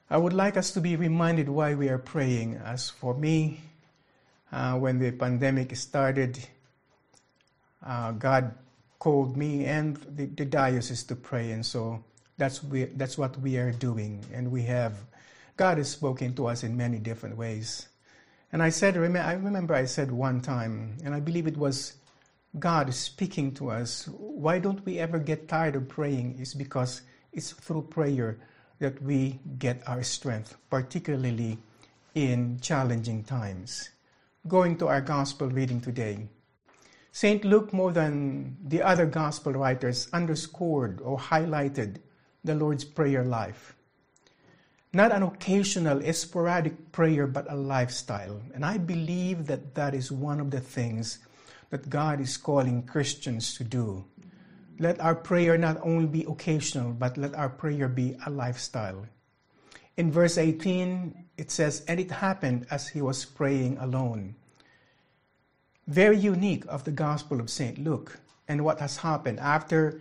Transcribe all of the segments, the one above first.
I would like us to be reminded why we are praying. As for me, when the pandemic started, God called me and the diocese to pray, and so that's what we are doing. And God has spoken to us in many different ways. And I remember I said one time, and I believe it was God speaking to us, why don't we ever get tired of praying? It's because it's through prayer that we get our strength, particularly in challenging times. Going to our gospel reading today, St. Luke, more than the other gospel writers, underscored or highlighted the Lord's prayer life. Not an occasional, sporadic prayer, but a lifestyle. And I believe that is one of the things that God is calling Christians to do. Let our prayer not only be occasional, but let our prayer be a lifestyle. In verse 18, it says, "And it happened as he was praying alone." Very unique of the Gospel of St. Luke. And what has happened? After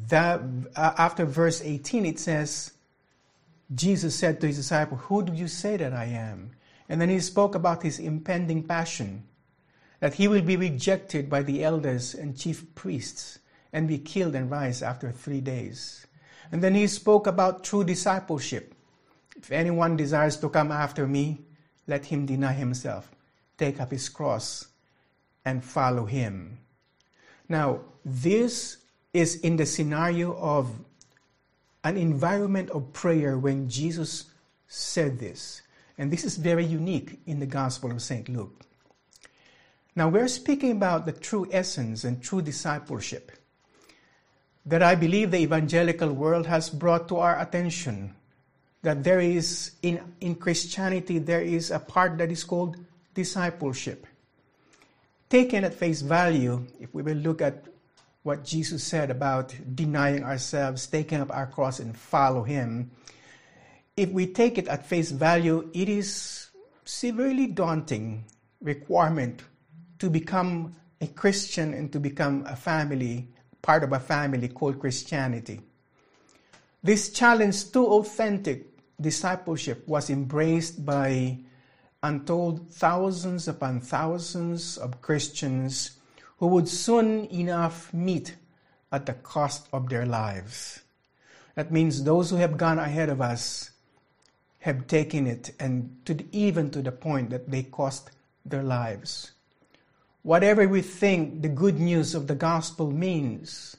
verse 18, it says, Jesus said to his disciples, "Who do you say that I am?" And then he spoke about his impending passion, that he will be rejected by the elders and chief priests and be killed and rise after 3 days. And then he spoke about true discipleship. If anyone desires to come after me, let him deny himself, take up his cross, and follow him. Now, this is in the scenario of an environment of prayer when Jesus said this. And this is very unique in the Gospel of St. Luke. Now, we're speaking about the true essence and true discipleship that I believe the evangelical world has brought to our attention. That there is, in Christianity, there is a part that is called discipleship. Taken at face value, if we will look at what Jesus said about denying ourselves, taking up our cross and follow him, if we take it at face value, it is severely daunting requirement to become a Christian and to become a family, part of a family called Christianity. This challenge to authentic discipleship was embraced by untold thousands upon thousands of Christians who would soon enough meet at the cost of their lives. That means those who have gone ahead of us have taken it, and even to the point that they cost their lives. Whatever we think the good news of the gospel means,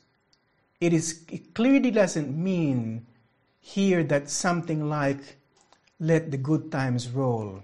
it clearly doesn't mean here that something like, let the good times roll.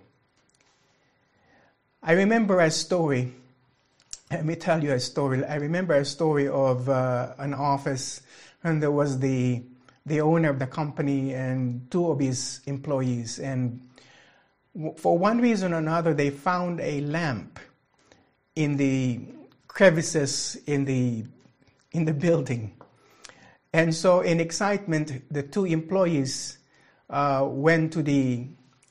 I remember a story. Let me tell you a story. I remember a story of an office, and there was the owner of the company and two of his employees. And for one reason or another, they found a lamp in the crevices in the building. And so in excitement, the two employees went to the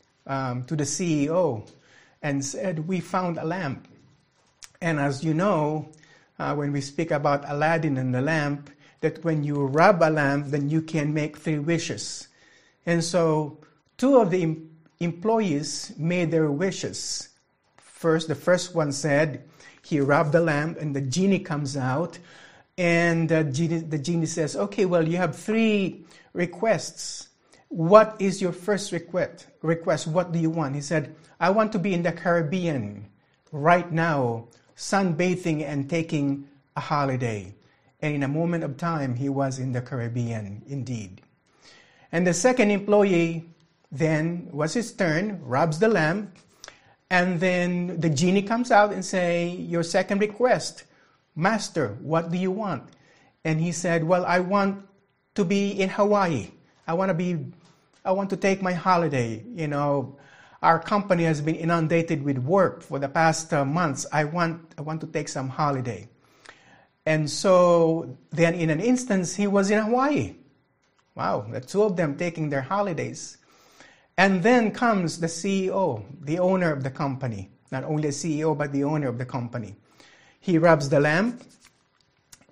CEO and said, "We found a lamp." And as you know, when we speak about Aladdin and the lamp, that when you rub a lamp, then you can make 3 wishes. And so 2 of the employees made their wishes. The first one said, he rubbed the lamp and the genie comes out. And the genie says, "Okay, well, you have 3 requests. What is your first request? What do you want?" He said, "I want to be in the Caribbean right now, sunbathing and taking a holiday." And in a moment of time, he was in the Caribbean indeed. And the second employee then was his turn, rubs the lamp, and then the genie comes out and say, "Your second request, Master, what do you want?" And he said, "Well, I want to be in Hawaii. I want to take my holiday. You know, our company has been inundated with work for the past months. I want to take some holiday." And so then in an instance, he was in Hawaii. Wow, the 2 of them taking their holidays. And then comes the CEO, the owner of the company. Not only the CEO, but the owner of the company. He rubs the lamp,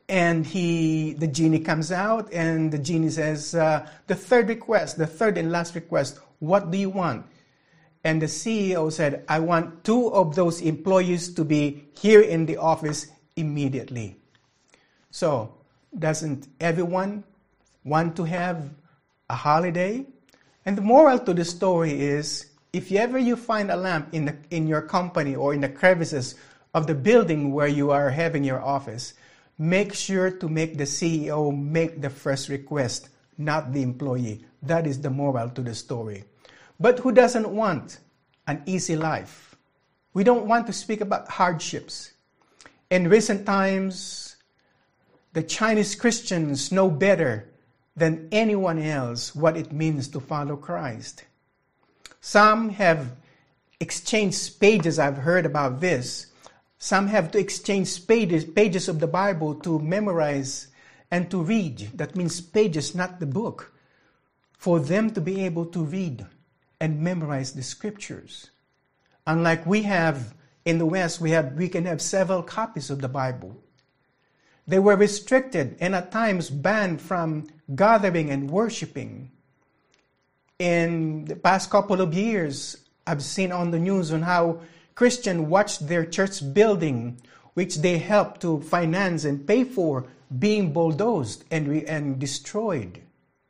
And the genie comes out, and the genie says, the third and last request, what do you want? And the CEO said, I want 2 of those employees to be here in the office immediately. So, doesn't everyone want to have a holiday? And the moral to the story is, if ever you find a lamp in your company or in the crevices of the building where you are having your office, make sure to make the CEO make the first request, not the employee. That is the moral to the story. But who doesn't want an easy life? We don't want to speak about hardships. In recent times, the Chinese Christians know better than anyone else what it means to follow Christ. Some have exchanged pages, I've heard about this. Some have to exchange pages of the Bible to memorize and to read. That means pages, not the book, for them to be able to read and memorize the scriptures. Unlike we have in the West, we can have several copies of the Bible. They were restricted and at times banned from gathering and worshiping. In the past couple of years, I've seen on the news on how Christians watched their church building, which they helped to finance and pay for, being bulldozed and destroyed.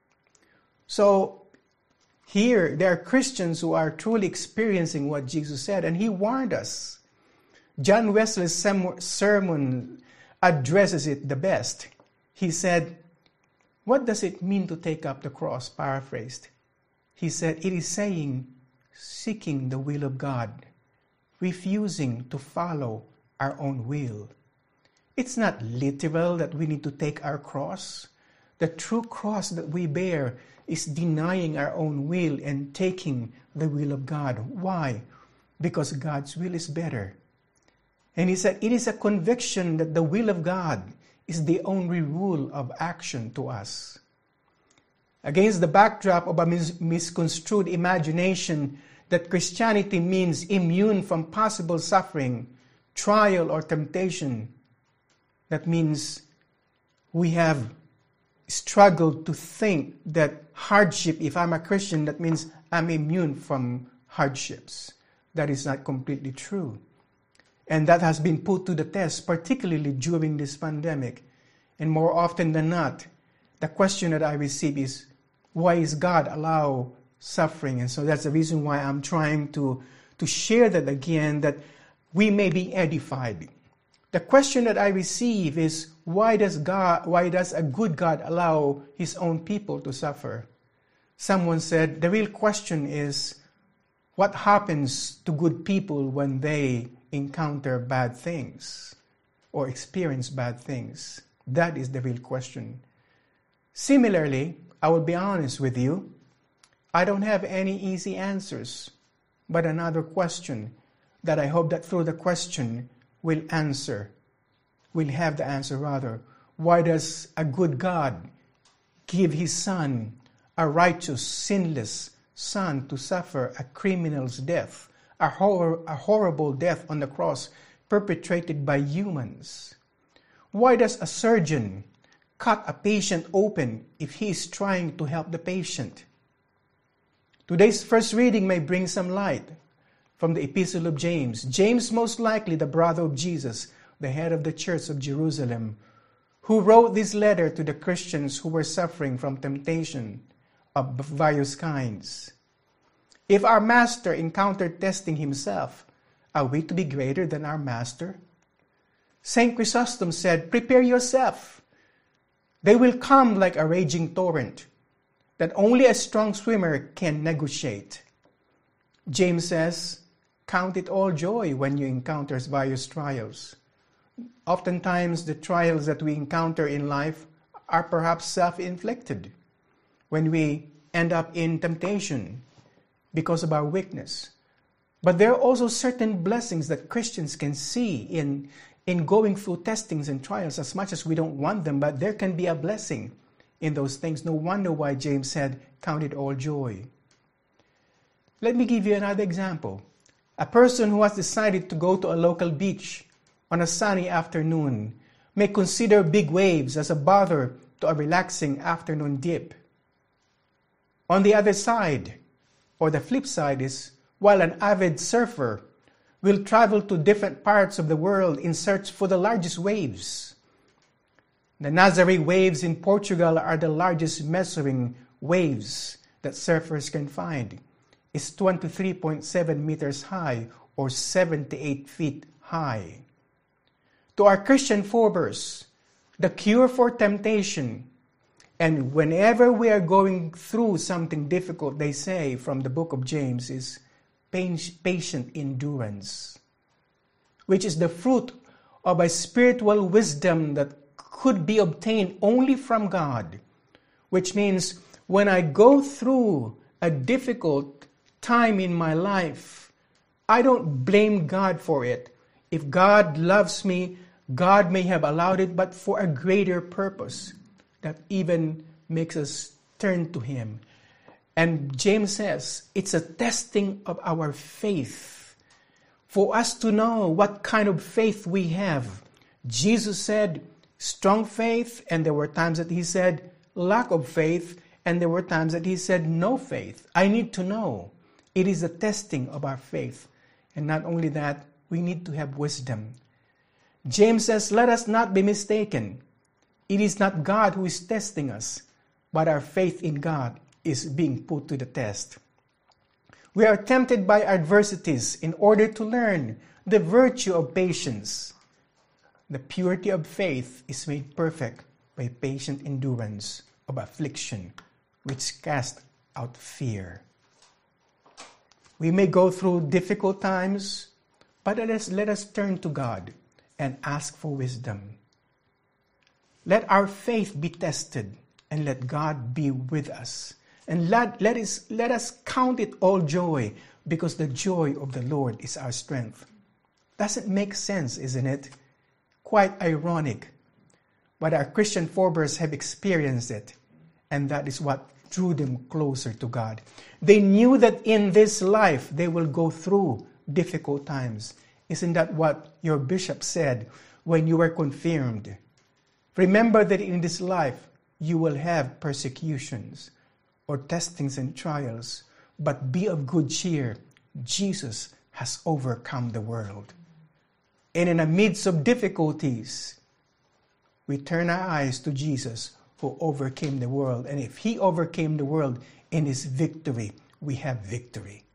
So here, there are Christians who are truly experiencing what Jesus said, and he warned us. John Wesley's sermon addresses it the best. He said, what does it mean to take up the cross? Paraphrased. He said, it is saying, seeking the will of God, refusing to follow our own will. It's not literal that we need to take our cross. The true cross that we bear is denying our own will and taking the will of God. Why? Because God's will is better. And he said, it is a conviction that the will of God is the only rule of action to us. Against the backdrop of a misconstrued imagination that Christianity means immune from possible suffering, trial, or temptation, that means we have struggled to think that hardship, if I'm a Christian, that means I'm immune from hardships. That is not completely true. And that has been put to the test, particularly during this pandemic. And more often than not, the question that I receive is, why is God allow suffering? And so that's the reason why I'm trying to share that again, that we may be edified. The question that I receive is, why does a good God allow his own people to suffer? Someone said, the real question is, what happens to good people when they encounter bad things or experience bad things? That is the real question. Similarly, I will be honest with you, I don't have any easy answers, but another question that I hope that through the question we'll have the answer rather. Why does a good God give his son, a righteous, sinless son, to suffer a criminal's death, a horrible death on the cross perpetrated by humans? Why does a surgeon cut a patient open if he is trying to help the patient? Today's first reading may bring some light from the Epistle of James. James, most likely the brother of Jesus, the head of the church of Jerusalem, who wrote this letter to the Christians who were suffering from temptation of various kinds. If our master encountered testing himself, are we to be greater than our master? St. Chrysostom said, prepare yourself. They will come like a raging torrent that only a strong swimmer can negotiate. James says, count it all joy when you encounter various trials. Oftentimes, the trials that we encounter in life are perhaps self-inflicted when we end up in temptation because of our weakness. But there are also certain blessings that Christians can see in going through testings and trials, as much as we don't want them, but there can be a blessing in those things. No wonder why James said, count it all joy. Let me give you another example. A person who has decided to go to a local beach on a sunny afternoon may consider big waves as a bother to a relaxing afternoon dip. On the other side, or the flip side is, while an avid surfer will travel to different parts of the world in search for the largest waves. The Nazaré waves in Portugal are the largest measuring waves that surfers can find. It's 23.7 meters high or 78 feet high. To our Christian forebears, the cure for temptation, and whenever we are going through something difficult, they say from the book of James, is patient endurance, which is the fruit of a spiritual wisdom that could be obtained only from God, which means when I go through a difficult time in my life, I don't blame God for it. If God loves me, God may have allowed it, but for a greater purpose that even makes us turn to Him. And James says, it's a testing of our faith for us to know what kind of faith we have. Jesus said, strong faith, and there were times that He said, lack of faith, and there were times that He said, no faith. I need to know. It is a testing of our faith. And not only that, we need to have wisdom. James says, let us not be mistaken. It is not God who is testing us, but our faith in God is being put to the test. We are tempted by adversities in order to learn the virtue of patience. The purity of faith is made perfect by patient endurance of affliction, which casts out fear. We may go through difficult times, but let us turn to God and ask for wisdom. Let our faith be tested, and let God be with us. And let us count it all joy, because the joy of the Lord is our strength. Doesn't make sense, isn't it? Quite ironic. But our Christian forebears have experienced it, and that is what drew them closer to God. They knew that in this life they will go through difficult times. Isn't that what your bishop said when you were confirmed? Remember that in this life you will have persecutions or testings and trials, but be of good cheer. Jesus has overcome the world. And in the midst of difficulties, we turn our eyes to Jesus who overcame the world. And if He overcame the world in His victory, we have victory.